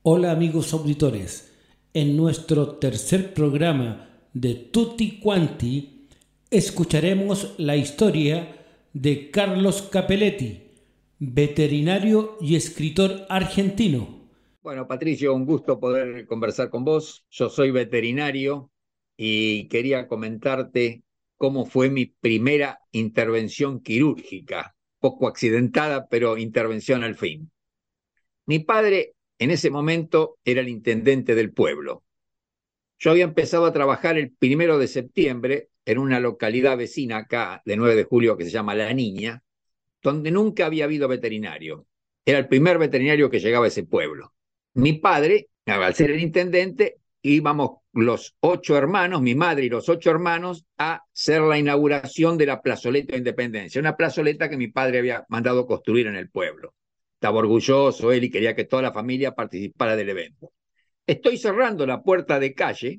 Hola amigos auditores, en nuestro tercer programa de Tutti Quanti escucharemos la historia de Carlos Capelletti, veterinario y escritor argentino. Bueno, Patricio, un gusto poder conversar con vos. Yo soy veterinario y quería comentarte cómo fue mi primera intervención quirúrgica, poco accidentada, pero intervención al fin. Mi padre en ese momento era el intendente del pueblo. Yo había empezado a trabajar el 1 de septiembre en una localidad vecina acá de 9 de julio que se llama La Niña, donde nunca había habido veterinario. Era el primer veterinario que llegaba a ese pueblo. Mi padre, al ser el intendente, íbamos los 8 hermanos, mi madre y los 8 hermanos, a hacer la inauguración de la plazoleta de Independencia, una plazoleta que mi padre había mandado construir en el pueblo. Estaba orgulloso él y quería que toda la familia participara del evento. Estoy cerrando la puerta de calle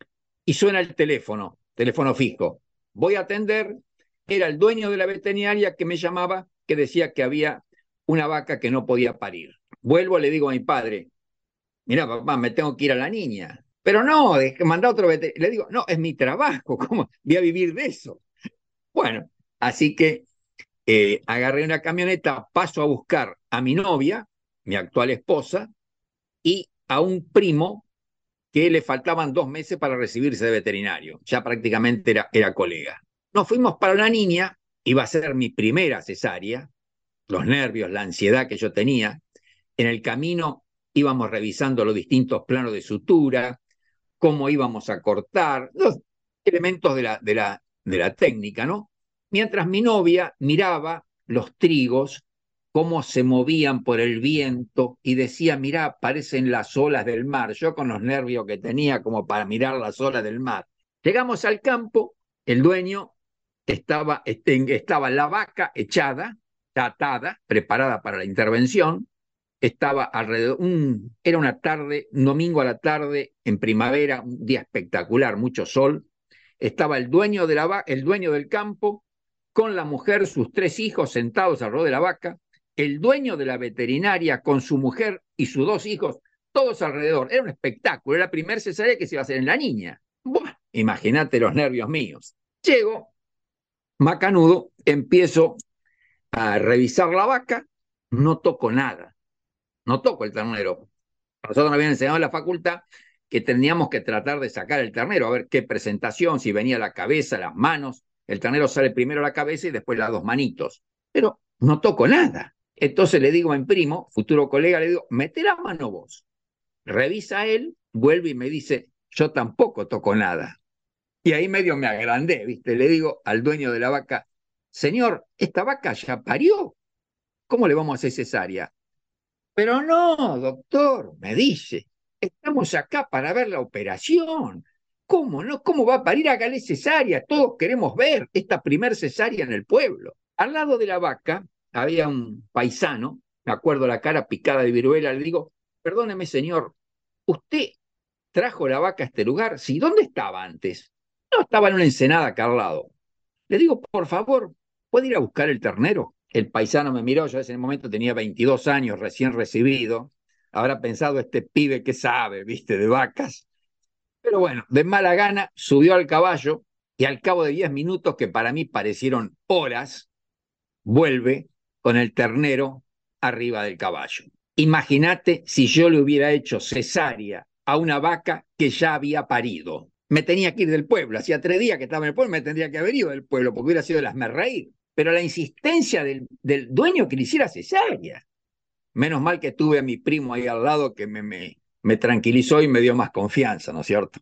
y suena el teléfono fijo. Voy a atender, era el dueño de la veterinaria que me llamaba, que decía que había una vaca que no podía parir. Vuelvo, le digo a mi padre, mira papá, me tengo que ir a La Niña. Pero no, manda otro veterinario. Le digo, no, es mi trabajo, ¿cómo voy a vivir de eso? Bueno, así que agarré una camioneta, paso a buscar a mi novia, mi actual esposa, y a un primo que le faltaban 2 meses para recibirse de veterinario. Ya prácticamente era colega. Nos fuimos para La Niña, iba a ser mi primera cesárea, los nervios, la ansiedad que yo tenía. En el camino íbamos revisando los distintos planos de sutura, cómo íbamos a cortar, los elementos de la técnica, ¿no? Mientras mi novia miraba los trigos, cómo se movían por el viento y decía, mirá, parecen las olas del mar. Yo con los nervios que tenía como para mirar las olas del mar. Llegamos al campo, el dueño estaba la vaca echada, atada, preparada para la intervención, estaba alrededor, era una tarde, un domingo a la tarde, en primavera, un día espectacular, mucho sol. Estaba el dueño del campo, con la mujer, sus 3 hijos sentados alrededor de la vaca, el dueño de la veterinaria con su mujer y sus 2 hijos, todos alrededor. Era un espectáculo, era la primera cesárea que se iba a hacer en La Niña. Buah, imagínate los nervios míos. Llego, macanudo, empiezo a revisar la vaca, no toco nada, no toco el ternero. Nosotros nos habían enseñado en la facultad que teníamos que tratar de sacar el ternero, a ver qué presentación, si venía la cabeza, las manos. El ternero sale primero la cabeza y después las 2 manitos. Pero no toco nada. Entonces le digo a mi primo, futuro colega, le digo, mete la mano vos. Revisa él, vuelve y me dice, yo tampoco toco nada. Y ahí medio me agrandé, ¿viste? Le digo al dueño de la vaca, señor, esta vaca ya parió. ¿Cómo le vamos a hacer cesárea? Pero no, doctor, me dice, estamos acá para ver la operación. ¿Cómo no? ¿Cómo va a parir? Hágale cesárea. Todos queremos ver esta primer cesárea en el pueblo. Al lado de la vaca había un paisano, me acuerdo la cara picada de viruela, le digo, perdóneme señor, ¿usted trajo la vaca a este lugar? Sí, ¿dónde estaba antes? No, estaba en una ensenada acá al lado. Le digo, por favor, ¿puede ir a buscar el ternero? El paisano me miró, yo en ese momento tenía 22 años, recién recibido. Habrá pensado este pibe que sabe, viste, de vacas. Pero bueno, de mala gana subió al caballo y al cabo de 10 minutos, que para mí parecieron horas, vuelve con el ternero arriba del caballo. Imagínate si yo le hubiera hecho cesárea a una vaca que ya había parido. Me tenía que ir del pueblo, hacía 3 días que estaba en el pueblo, me tendría que haber ido del pueblo porque hubiera sido el reír. Pero la insistencia del dueño que le hiciera cesárea. Menos mal que tuve a mi primo ahí al lado que me tranquilizó y me dio más confianza, ¿no es cierto?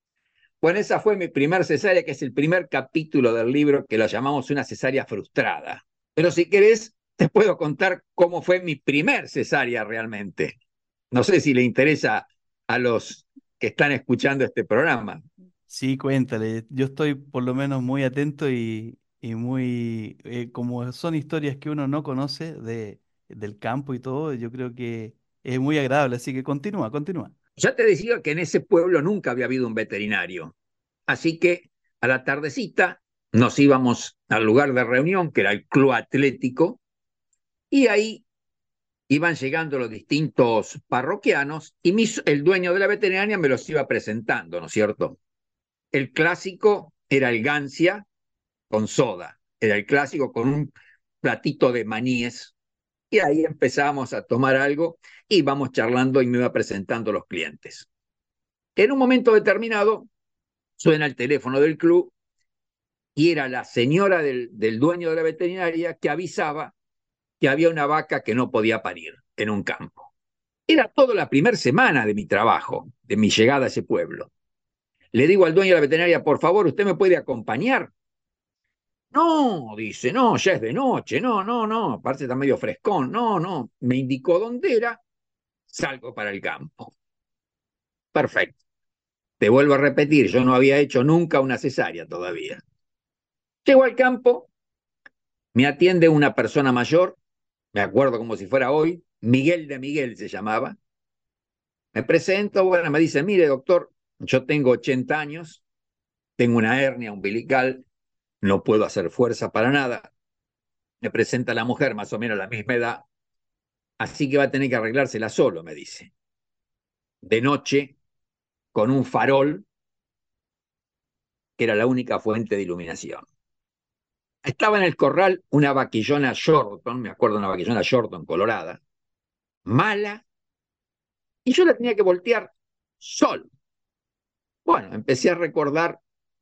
Bueno, esa fue mi primer cesárea, que es el primer capítulo del libro que lo llamamos una cesárea frustrada. Pero si querés, te puedo contar cómo fue mi primer cesárea realmente. No sé si le interesa a los que están escuchando este programa. Sí, cuéntale. Yo estoy por lo menos muy atento y muy, como son historias que uno no conoce del campo y todo, yo creo que es muy agradable. Así que continúa, continúa. Ya te decía que en ese pueblo nunca había habido un veterinario. Así que a la tardecita nos íbamos al lugar de reunión, que era el club atlético, y ahí iban llegando los distintos parroquianos y el dueño de la veterinaria me los iba presentando, ¿no es cierto? El clásico era el Gancia con soda, era el clásico con un platito de maníes, y ahí empezamos a tomar algo y íbamos charlando y me iba presentando los clientes. En un momento determinado suena el teléfono del club y era la señora del dueño de la veterinaria que avisaba que había una vaca que no podía parir en un campo. Era toda la primera semana de mi trabajo, de mi llegada a ese pueblo. Le digo al dueño de la veterinaria, por favor, ¿usted me puede acompañar? No, dice, no, ya es de noche, no, no, no, aparte está medio frescón, no, no. Me indicó dónde era, salgo para el campo. Perfecto. Te vuelvo a repetir, yo no había hecho nunca una cesárea todavía. Llego al campo, me atiende una persona mayor, me acuerdo como si fuera hoy, Miguel de Miguel se llamaba. Me presento, bueno, me dice, mire doctor, yo tengo 80 años, tengo una hernia umbilical, no puedo hacer fuerza para nada. Me presenta la mujer más o menos a la misma edad, así que va a tener que arreglársela solo, me dice. De noche, con un farol, que era la única fuente de iluminación. Estaba en el corral una vaquillona Shorton, me acuerdo, una vaquillona Shorton colorada, mala, y yo la tenía que voltear solo. Bueno, empecé a recordar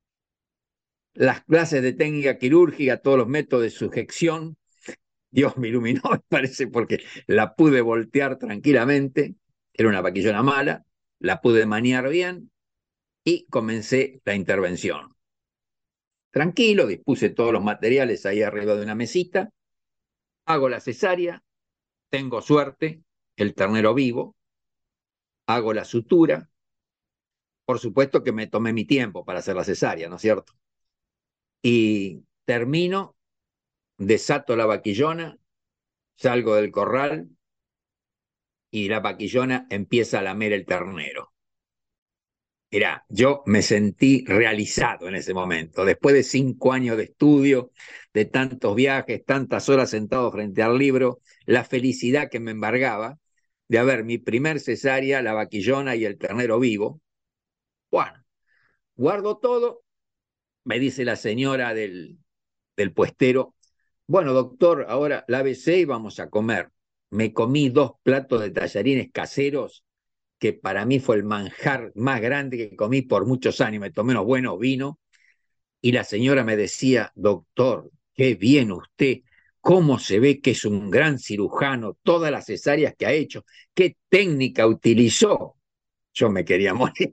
las clases de técnica quirúrgica, todos los métodos de sujeción. Dios me iluminó, me parece, porque la pude voltear tranquilamente. Era una vaquillona mala, la pude maniar bien y comencé la intervención. Tranquilo, dispuse todos los materiales ahí arriba de una mesita, hago la cesárea, tengo suerte, el ternero vivo, hago la sutura. Por supuesto que me tomé mi tiempo para hacer la cesárea, ¿no es cierto? Y termino, desato la vaquillona, salgo del corral y la vaquillona empieza a lamer el ternero. Mirá, yo me sentí realizado en ese momento. Después de 5 años de estudio, de tantos viajes, tantas horas sentado frente al libro, la felicidad que me embargaba de haber mi primer cesárea, la vaquillona y el ternero vivo. Bueno, guardo todo, me dice la señora del puestero, bueno, doctor, ahora lávese y vamos a comer. Me comí 2 platos de tallarines caseros, que para mí fue el manjar más grande que comí por muchos años. Me tomé unos buenos vinos y la señora me decía, doctor, qué bien usted, cómo se ve que es un gran cirujano, todas las cesáreas que ha hecho, qué técnica utilizó. Yo me quería morir.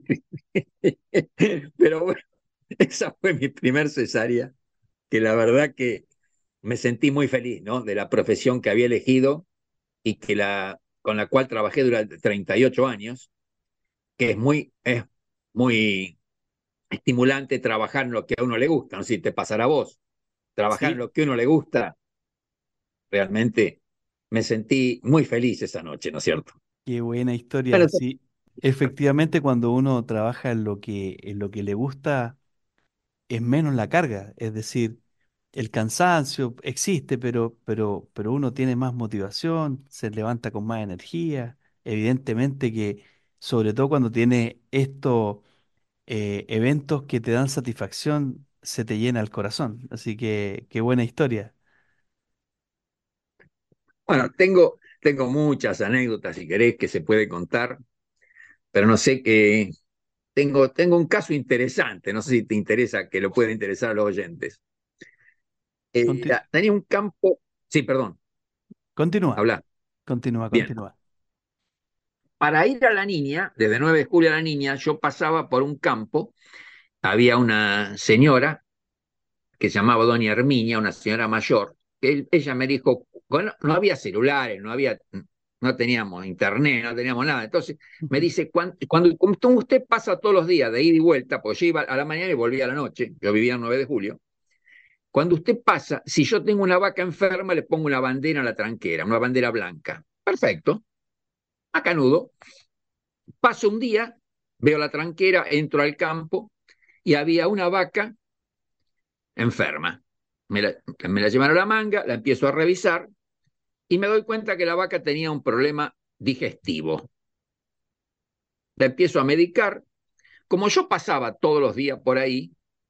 Pero bueno, esa fue mi primer cesárea, que la verdad que me sentí muy feliz, ¿no? De la profesión que había elegido y que con la cual trabajé durante 38 años, que es muy estimulante trabajar en lo que a uno le gusta, no sé si te pasará a vos, trabajar en Sí, lo que a uno le gusta, realmente me sentí muy feliz esa noche, ¿no es cierto? qué buena Bueno, historia. Sí, efectivamente, cuando uno trabaja en lo que le gusta, es menos la carga. Es decir, el cansancio existe, pero uno tiene más motivación, se levanta con más energía. Evidentemente que, sobre todo cuando tiene estos eventos que te dan satisfacción, se te llena el corazón. Así que, qué buena historia. bueno, tengo muchas anécdotas, si querés, que se puede contar, pero no sé que tengo un caso interesante, no sé si te interesa, que lo puede interesar a los oyentes. Conti- Tenía un campo, sí, perdón, Continúa, habla. continúa, Bien, continúa. para ir a la niña, desde 9 de julio a la niña, yo pasaba por un campo, había una señora que se llamaba Doña Herminia, una señora mayor, que ella me dijo, bueno, no había celulares, no teníamos internet, no teníamos nada. Entonces me dice, cuando usted pasa todos los días de ida y vuelta, pues yo iba a la mañana y volvía a la noche, yo vivía en 9 de julio, cuando usted pasa, si yo tengo una vaca enferma, le pongo una bandera en la tranquera, una bandera blanca. Perfecto, macanudo. Paso un día, veo la tranquera, entro al campo y había una vaca enferma. Me la llevaron a la manga, la empiezo a revisar y me doy cuenta que la vaca tenía un problema digestivo. La empiezo a medicar. Como yo pasaba todos los días por ahí,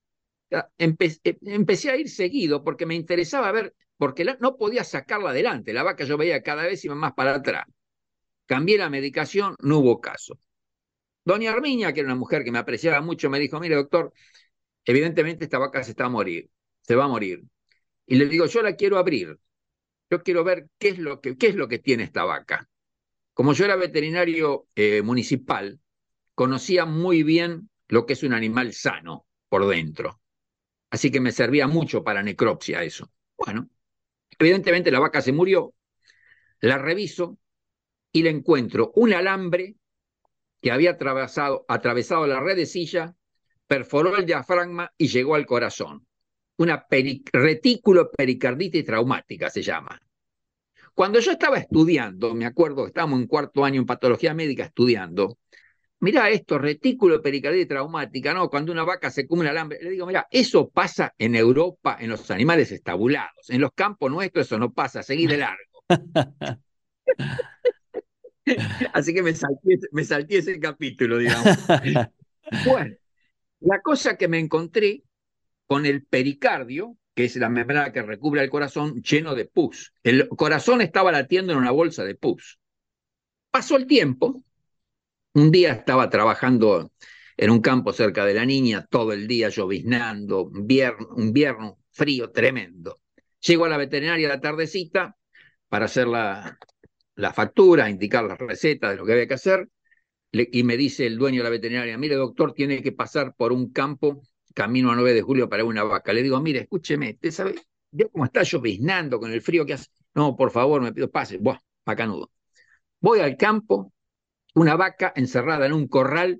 empecé a ir seguido porque me interesaba ver, porque no podía sacarla adelante. La vaca yo veía cada vez iba más para atrás. Cambié la medicación, no hubo caso. Doña Armiña, que era una mujer que me apreciaba mucho, me dijo, mire, doctor, evidentemente esta vaca se va a morir. Y le digo, yo la quiero abrir. Yo quiero ver qué es lo que tiene esta vaca. Como yo era veterinario municipal, conocía muy bien lo que es un animal sano por dentro. Así que me servía mucho para necropsia eso. Bueno, evidentemente la vaca se murió, la reviso y le encuentro un alambre que había atravesado la redecilla, perforó el diafragma y llegó al corazón. Una retículo pericarditis traumática se llama. Cuando yo estaba estudiando, me acuerdo que estábamos en cuarto año en patología médica estudiando, mirá esto, retículo pericarditis traumática, ¿no? Cuando una vaca se come un alambre, le digo, mirá, eso pasa en Europa, en los animales estabulados. En los campos nuestros eso no pasa, seguí de largo. Así que me salté ese capítulo, digamos. Bueno, la cosa que me encontré con el pericardio, que es la membrana que recubre el corazón, lleno de pus. El corazón estaba latiendo en una bolsa de pus. Pasó el tiempo. Un día estaba trabajando en un campo cerca de la Niña, todo el día lloviznando, un invierno frío tremendo. Llego a la veterinaria a la tardecita para hacer la factura, indicar las recetas de lo que había que hacer, y me dice el dueño de la veterinaria, mire doctor, tiene que pasar por un campo camino a 9 de julio para una vaca. Le digo, mire, escúcheme, ¿usted sabe? ¿Vio cómo está lloviznando con el frío que hace? No, por favor, me pido, pase. Buah, macanudo. Voy al campo, una vaca encerrada en un corral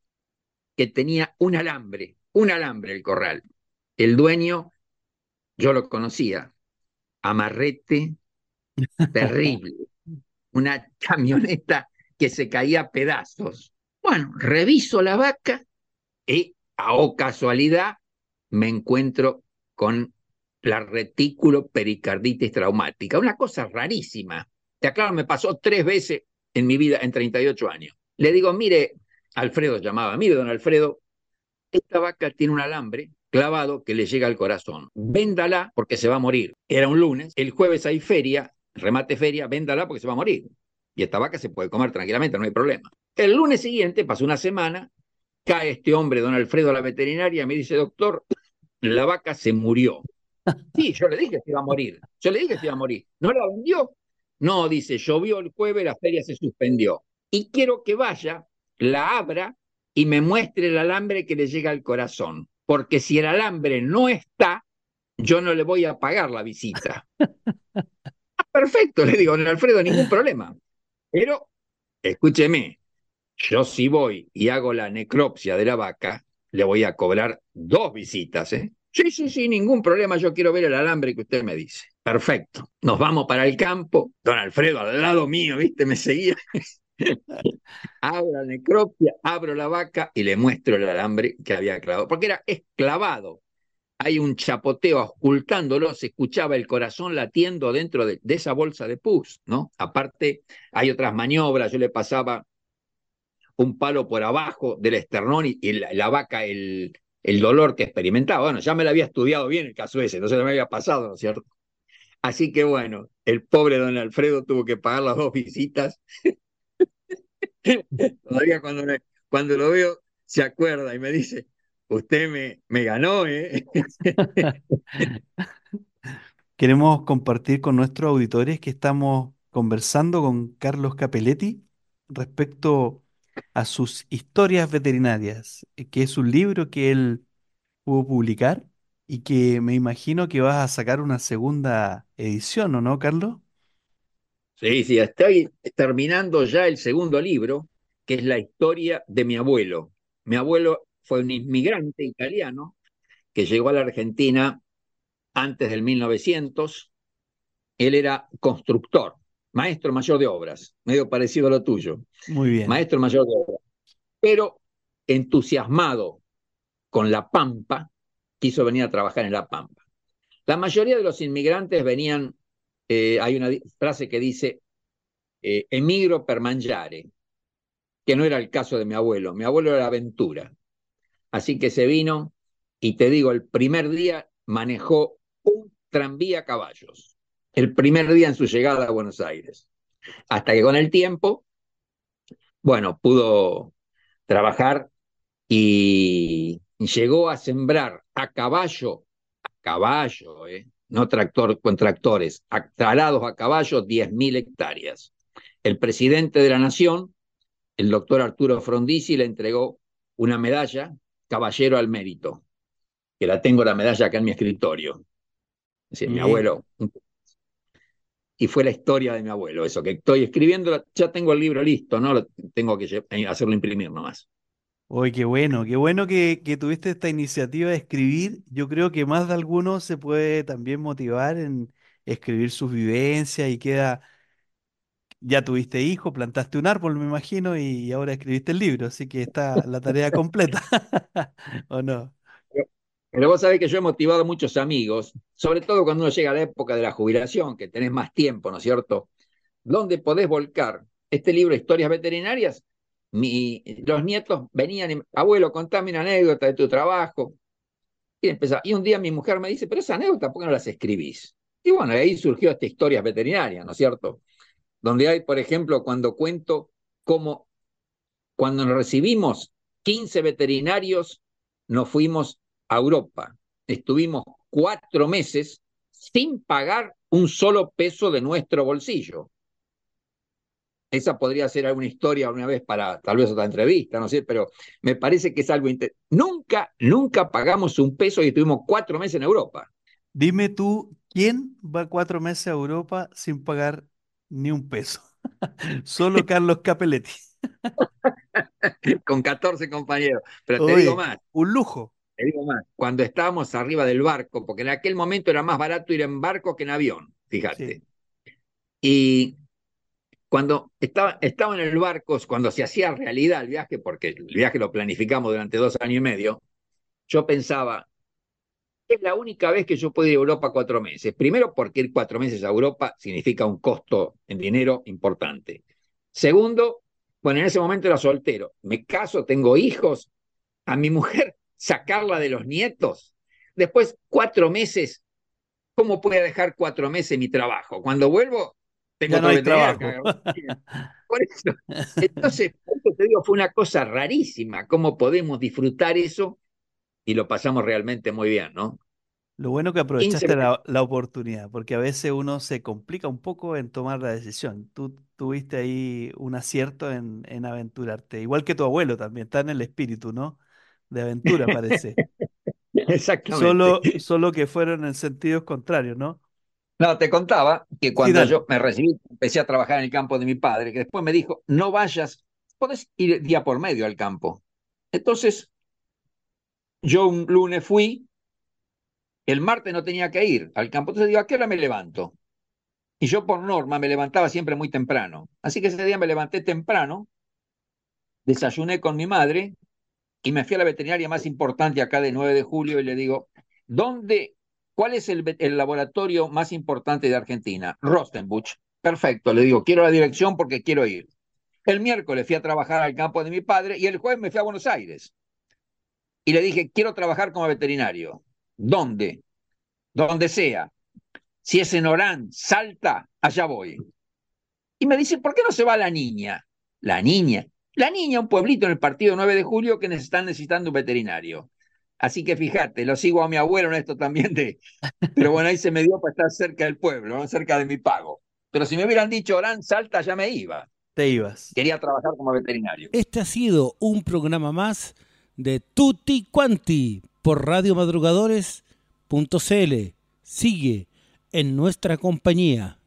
que tenía un alambre el corral. El dueño, yo lo conocía, amarrete terrible, una camioneta que se caía a pedazos. Bueno, reviso la vaca y, a casualidad, me encuentro con la retículo pericarditis traumática, una cosa rarísima. Te aclaro, me pasó 3 veces en mi vida en 38 años. Le digo, mire, Alfredo llamaba, mire, don Alfredo, esta vaca tiene un alambre clavado que le llega al corazón. Véndala porque se va a morir. Era un lunes, el jueves hay feria, remate feria, véndala porque se va a morir. Y esta vaca se puede comer tranquilamente, no hay problema. El lunes siguiente, pasó una semana, cae este hombre, don Alfredo, a la veterinaria, me dice, doctor, la vaca se murió. Sí, yo le dije que se iba a morir. Yo le dije que se iba a morir. ¿No la vendió? No, dice, llovió el jueves, la feria se suspendió. Y quiero que vaya, la abra y me muestre el alambre que le llega al corazón. Porque si el alambre no está, yo no le voy a pagar la visita. Perfecto, le digo, don Alfredo, ningún problema. Pero, escúcheme, yo si voy y hago la necropsia de la vaca, le voy a cobrar 2 visitas, ¿eh? Sí, sí, sí, ningún problema, yo quiero ver el alambre que usted me dice. Perfecto, nos vamos para el campo. Don Alfredo al lado mío, ¿viste? Me seguía. Hago la necropsia, abro la vaca y le muestro el alambre que había clavado, porque era esclavado. Hay un chapoteo ocultándolo, se escuchaba el corazón latiendo dentro de esa bolsa de pus, ¿no? Aparte, hay otras maniobras, yo le pasaba un palo por abajo del esternón y la vaca, el dolor que experimentaba. Bueno, ya me lo había estudiado bien el caso ese, entonces no me había pasado, ¿no es cierto? Así que bueno, el pobre don Alfredo tuvo que pagar las 2 visitas. Todavía cuando lo veo se acuerda y me dice, usted me ganó, ¿eh? Queremos compartir con nuestros auditores que estamos conversando con Carlos Capelletti respecto a sus historias veterinarias, que es un libro que él pudo publicar y que me imagino que vas a sacar una segunda edición, ¿o no, Carlos? Sí, sí, estoy terminando ya el segundo libro, que es la historia de mi abuelo. Mi abuelo fue un inmigrante italiano que llegó a la Argentina antes del 1900. Él era constructor, maestro mayor de obras, medio parecido a lo tuyo, Muy bien. maestro mayor de obras, pero entusiasmado con La Pampa, quiso venir a trabajar en La Pampa. La mayoría de los inmigrantes venían hay una frase que dice, emigro per mangiare, que no era el caso de mi abuelo. Mi abuelo era aventura. Así que se vino y te digo, el primer día manejó un tranvía a caballos. El primer día en su llegada a Buenos Aires. Hasta que con el tiempo, bueno, pudo trabajar y llegó a sembrar a caballo, no tractor con tractores, talados a caballo, 10.000 hectáreas. El presidente de la Nación, el doctor Arturo Frondizi, le entregó una medalla, Caballero al Mérito, que la tengo la medalla acá en mi escritorio. Es decir, mi abuelo. Y fue la historia de mi abuelo, eso, que estoy escribiendo, ya tengo el libro listo, ¿no? Tengo que hacerlo imprimir nomás. Uy, qué bueno que tuviste esta iniciativa de escribir. Yo creo que más de alguno se puede también motivar en escribir sus vivencias y ya tuviste hijo, plantaste un árbol, me imagino, y ahora escribiste el libro, así que está la tarea completa, ¿o no? Pero vos sabés que yo he motivado a muchos amigos, sobre todo cuando uno llega a la época de la jubilación, que tenés más tiempo, ¿no es cierto? Donde podés volcar este libro, Historias Veterinarias. Los nietos venían y, abuelo, contame una anécdota de tu trabajo. Y un día mi mujer me dice, pero esa anécdota, ¿por qué no las escribís? Y bueno, ahí surgió esta Historias Veterinarias, ¿no es cierto? Donde hay, por ejemplo, cuando cuento cómo cuando nos recibimos 15 veterinarios, nos fuimos a Europa. Estuvimos 4 meses sin pagar un solo peso de nuestro bolsillo. Esa podría ser alguna historia alguna vez para tal vez otra entrevista, no sé, pero me parece que es algo nunca pagamos un peso y estuvimos 4 meses en Europa. Dime tú, ¿quién va 4 meses a Europa sin pagar ni un peso? Solo Carlos Capelletti. Con 14 compañeros. Pero te digo Oye, más, un lujo. te digo más. Cuando estábamos arriba del barco, porque en aquel momento era más barato ir en barco que en avión, Sí. fíjate. Y cuando estaba en el barco, cuando se hacía realidad el viaje, porque el viaje lo planificamos durante 2 años y medio, yo pensaba, es la única vez que yo puedo ir a Europa 4 meses. Primero, porque ir 4 meses a Europa significa un costo en dinero importante. Segundo, bueno, en ese momento era soltero. Me caso, tengo hijos. A mi mujer, sacarla de los nietos. Después, 4 meses. ¿Cómo puede dejar 4 meses mi trabajo? Cuando vuelvo, tengo Ya no otro hay veterinario que trabajo. agarrar. Por eso. Entonces, te digo, fue una cosa rarísima. ¿Cómo podemos disfrutar eso? Y lo pasamos realmente muy bien, ¿no? Lo bueno que 15 aprovechaste la oportunidad, porque a veces uno se complica un poco en tomar la decisión. Tú tuviste ahí un acierto en aventurarte, igual que tu abuelo también, está en el espíritu, ¿no? De aventura, parece. Exactamente. Solo que fueron en sentidos contrarios, ¿no? No, te contaba que Sí, cuando dale. yo me recibí, empecé a trabajar en el campo de mi padre, que después me dijo, no vayas, podés ir día por medio al campo. Entonces, yo un lunes fui, el martes no tenía que ir al campo, entonces digo, ¿a qué hora me levanto? Y yo por norma me levantaba siempre muy temprano. Así que ese día me levanté temprano, desayuné con mi madre y me fui a la veterinaria más importante acá de 9 de julio y le digo, ¿cuál es el laboratorio más importante de Argentina? Rostenbusch. Perfecto, le digo, quiero la dirección porque quiero ir. El miércoles fui a trabajar al campo de mi padre y el jueves me fui a Buenos Aires. Y le dije, quiero trabajar como veterinario. ¿Dónde? Donde sea. Si es en Orán, Salta, allá voy. Y me dice, ¿por qué no se va la niña? La niña. La niña, un pueblito en el partido 9 de julio que están necesitando un veterinario. Así que fíjate, lo sigo a mi abuelo en esto también Pero bueno, ahí se me dio para estar cerca del pueblo, ¿no? Cerca de mi pago. Pero si me hubieran dicho Orán, Salta, ya me iba. Te ibas. Quería trabajar como veterinario. Este ha sido un programa más de Tutti Quanti por radiomadrugadores.cl. Sigue en nuestra compañía.